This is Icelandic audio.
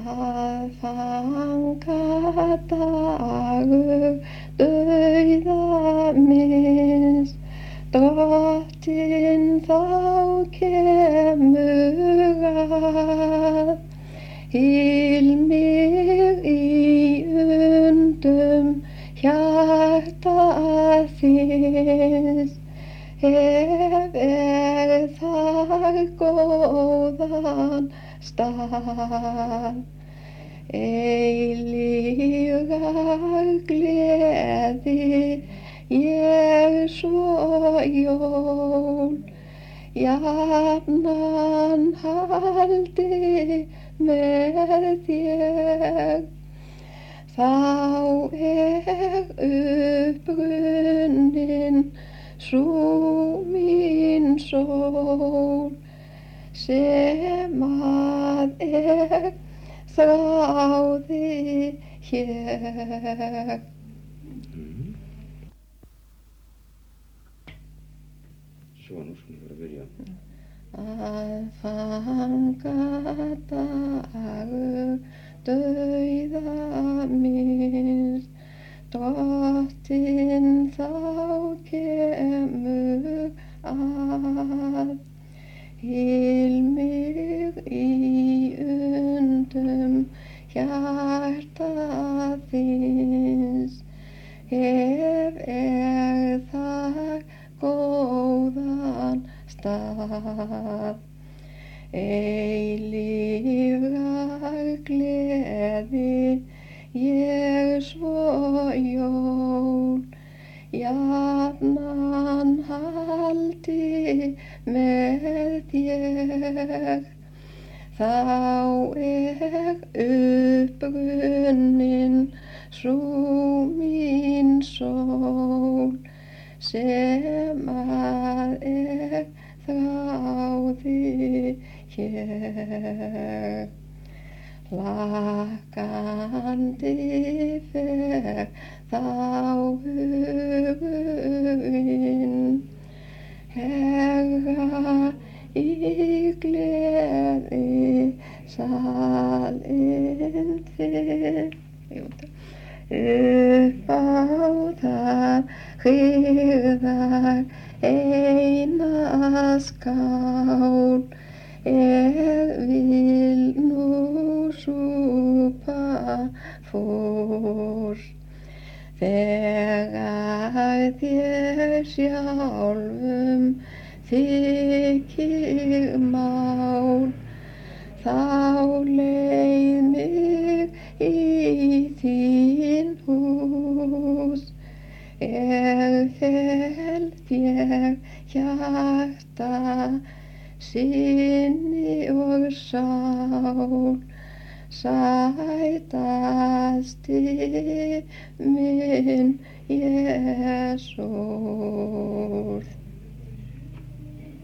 Aðfangadagur dauða minns, Drottinn þá kemur að. Hýl mig í undum hjarta þíns, ef þar góðan stað. Eilífrar gleði ég svo jól, jafnan haldi með þér. Þá upprunnin sú mín sól, sem þráði hér. Svona, skulum við byrja. Aðfangadagur dauða minns, Drottinn þá kemur að. Hýl mig í undum hjarta þíns, ef þar góðan stað. Eilífrar gleði ég svo jól, jafnan haldi með þér. Þá upprunnin sú mín sól, sem þráði hér. Hlakandi fer þá hugurinn, Herra í gleði salinn þinn. Upp á það hríðar eina skál, vil nú súpa fór. Þegar þér sjálfum þykir mál, þá leið mig í þín hús. Fel þér hjarta, sinni og sál, sætasti minn Jesús.